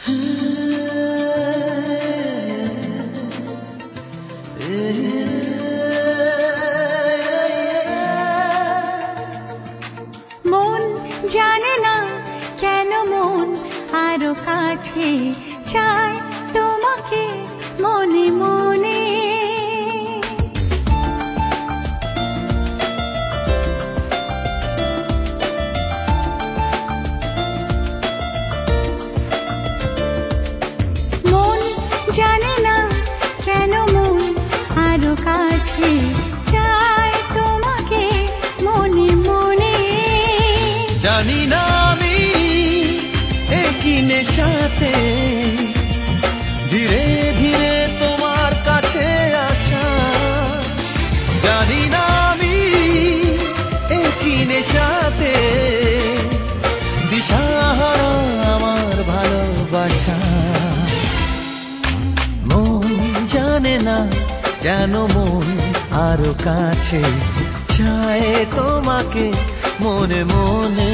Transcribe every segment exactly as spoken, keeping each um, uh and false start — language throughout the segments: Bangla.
মন জানে না কেন মন আরো কাছে চায় তোমাকে মনে মনে। মন জানে না কেন মন আরো কাছে চায় তোমাকে মনে মনে। জানি না আমি একই নেশাতে ধীরে ধীরে তোমার কাছে আসা। জানি না আমি একই নেশাতে দিশাহারা আমার ভালোবাসা। মন জানে না কেন মন আরো কাছে চায় তোমাকে মনে মনে।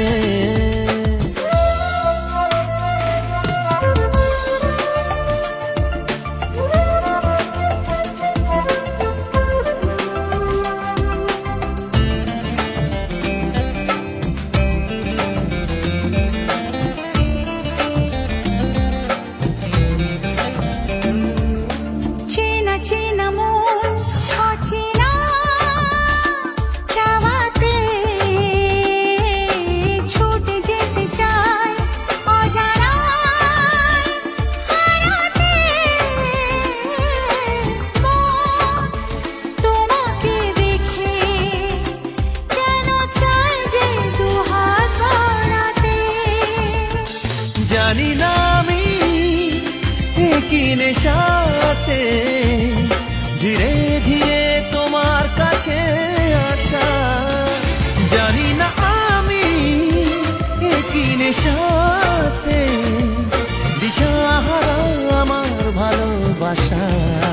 চেনা চেনা মন অচেনা চাওয়াতে ছুটে যেতে চায় অজানায় হারাতে। মন তোমাকে দেখে কেন চায় যে দুহাত বাড়াতে। জানি না আমি একই নেশাতে ধীরে ধীরে তোমার কাছে আসা। জানি না আমি একই নেশাতে দিশাহারা আমার ভালোবাসা।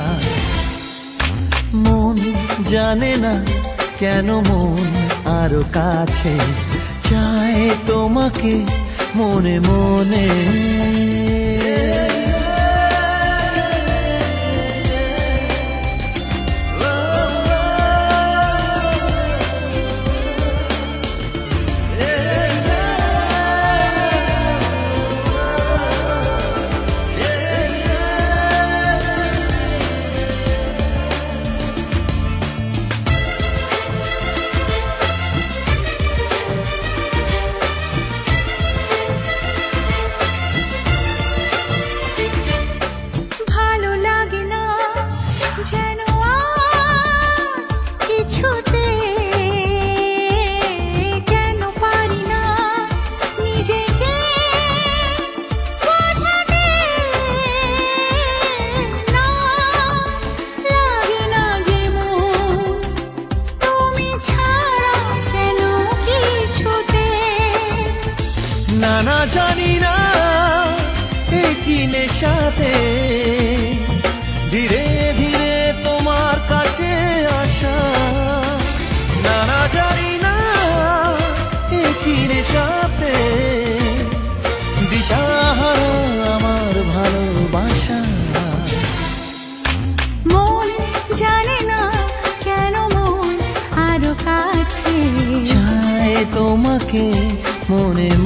মন জানে না কেন মন আরো কাছে চায় তোমাকে মনে মনে। ভালো লাগে না যেন আর কিছুতে। কেন পারি না নিজেকে বোঝাতে। না লাগে না যে মন তুমি ছাড়া কেন কিছুতে। না না জানি না একই নেশাতে ধীরে ধীরে তোমার কাছে আসা। না না জানি না একই নেশাতে দিশাহারা আমার ভালোবাসা। মন জানে না কেন মন আরো কাছে চায় তোমাকে মনে